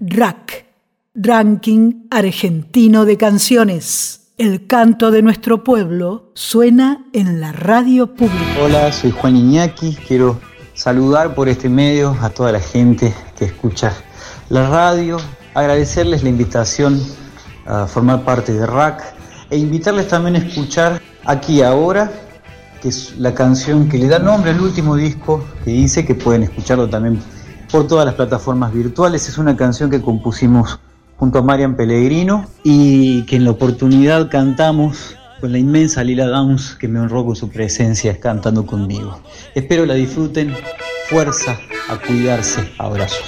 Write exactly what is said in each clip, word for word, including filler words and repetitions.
R A C, Ranking Argentino de Canciones. El canto de nuestro pueblo suena en la radio pública. Hola, soy Juan Iñaki. Quiero saludar por este medio a toda la gente que escucha la radio, agradecerles la invitación a formar parte de R A C e invitarles también a escuchar Aquí Ahora, que es la canción que le da nombre al último disco que hice, que pueden escucharlo también por todas las plataformas virtuales. Es una canción que compusimos junto a Marian Pellegrino y que en la oportunidad cantamos con la inmensa Lila Downs, que me honró con su presencia cantando conmigo. Espero la disfruten. Fuerza, a cuidarse. Abrazos.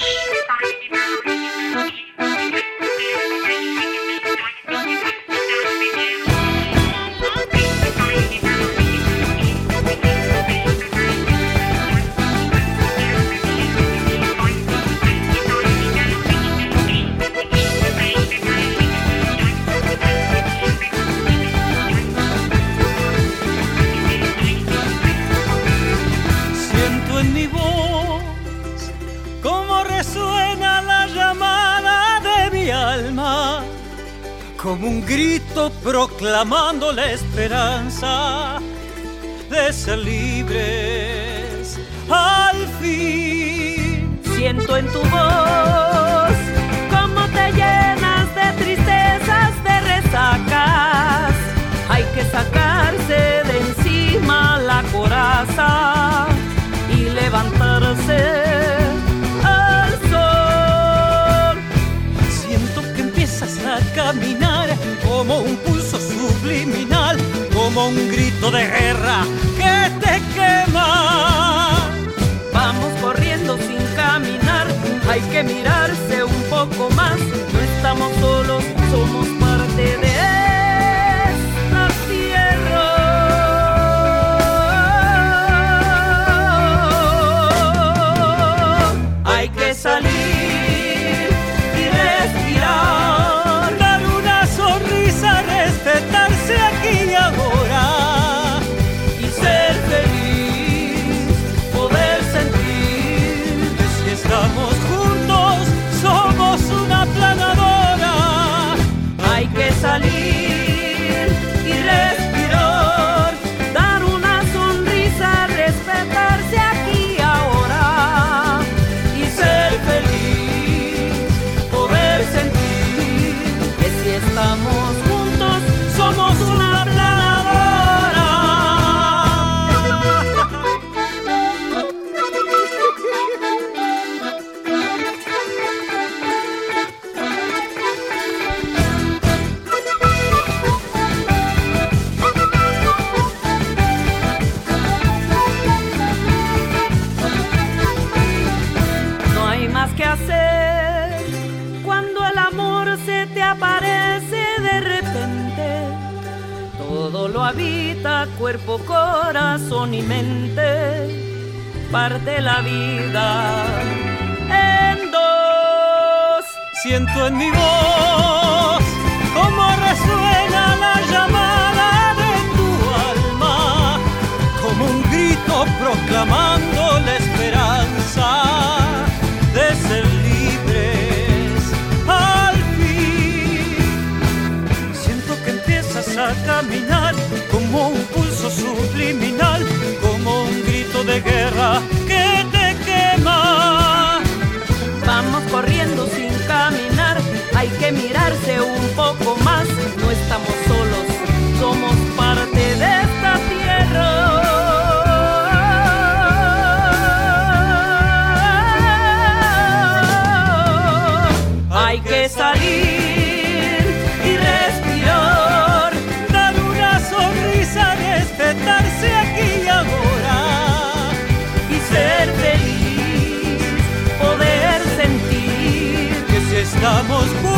Como un grito proclamando la esperanza de ser libres al fin. Siento en tu voz cómo te llenas de tristezas, de resacas. Hay que sacarse de encima la coraza y levantarse al sol. Siento que empiezas a caminar como un pulso subliminal, como un grito de guerra que te quema. Vamos corriendo sin caminar, hay que mirarse un poco más. No estamos solos, somos parte de esta tierra. Hay que salir y respirar, dar una sonrisa, respetarse aquí y ahora y ser feliz, poder sentir que si estamos juntos somos una aplanadora. Hay que salir y respirar, dar una sonrisa, respetarse aquí y ahora y ser feliz, poder sentir que si estamos juntos somos una aplanadora. No hay más que hacer cuando el amor se te aparece de repente. Todo lo habita, cuerpo, corazón y mente. Parte la vida en dos. Siento en mi voz cómo resuena la llamada de tu alma, como un grito proclamando la esperanza de ser libres al fin. Siento que empiezas a caminar como un pulso subliminal, como un grito de guerra que te quema. Vamos corriendo sin caminar, hay que mirarse un poco más. No estamos solos, somos parte de esta tierra. Hay que salir y respirar, dar una sonrisa, respetarse aquí y ahora y ser feliz, poder sentir que si estamos juntos